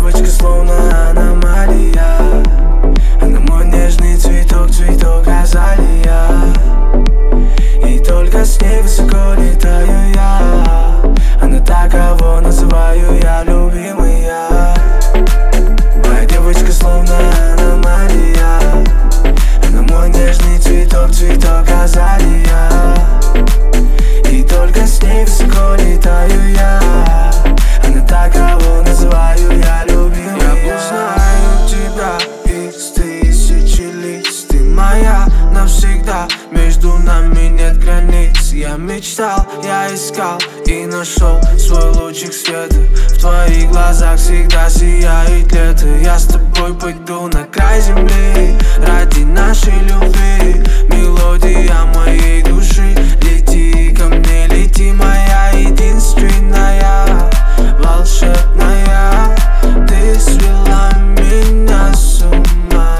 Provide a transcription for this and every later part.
девочка словно аномалия. Она мой нежный цветок, цветок азалия. И только с ней высоко летаю я. Она та, кого называю я любимая. Моя девочка словно аномалия. Она мой нежный цветок, цветок азалия. И только с ней высоко летаю я. Она та, кого называю я любимая. Я узнаю тебя из тысячи лиц. Ты моя навсегда, между нами нет границ. Я мечтал, я искал и нашел свой лучик света. В твоих глазах всегда сияет лето. Я с тобой пойду на край земли ради нашей любви. Мелодия моей души. Лети ко мне, лети, моя единственная, волшебная. Ты свела меня с ума.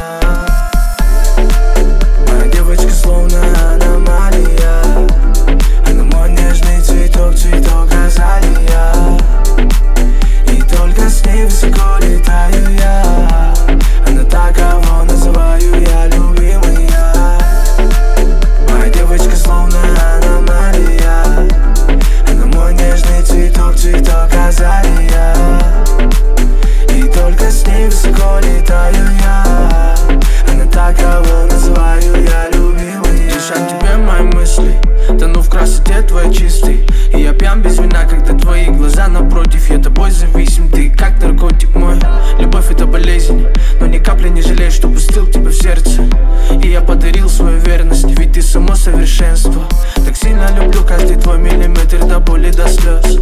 Моя девочка словно аномалия. Она мой нежный цветок, цветок азалия. И только с ней высоко летаю я. Она та, кого называю я любимая. Моя девочка словно аномалия. Она мой нежный цветок, цветок азалия. И только с ней высоко летаю я. Она та, кого называю я любимая. Дышат тебе мои мысли, тону в красоте твоей чистой. И я пьян без вина, когда твои глаза напротив. Я тобой зависим, ты как наркотик мой. Любовь это болезнь, но ни капли не жалею, что пустил тебя в сердце. И я подарил свою верность, ведь ты само совершенство. Так сильно люблю каждый твой миллиметр до боли, до слез.